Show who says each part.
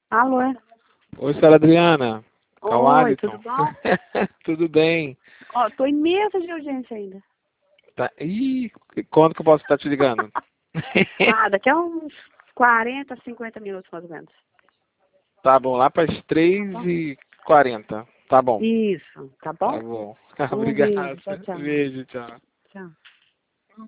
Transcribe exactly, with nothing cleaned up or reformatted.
Speaker 1: Alô?
Speaker 2: Oi, senhora Adriana. É o
Speaker 1: Oi,
Speaker 2: Alisson.
Speaker 1: tudo bom?
Speaker 2: Tudo bem?
Speaker 1: Ó, tô imensa de urgência ainda.
Speaker 2: Tá. Ih, quando que eu posso estar te ligando?
Speaker 1: Ah, daqui a uns quarenta, cinquenta minutos, mais ou menos.
Speaker 2: Tá bom, lá para as três
Speaker 1: Tá bom?
Speaker 2: e quarenta. Tá bom.
Speaker 1: Isso, tá
Speaker 2: Tá
Speaker 1: bom?
Speaker 2: bom.
Speaker 1: Um beijo,
Speaker 2: Obrigado.
Speaker 1: tchau, tchau.
Speaker 2: Beijo, tchau.
Speaker 1: Tchau.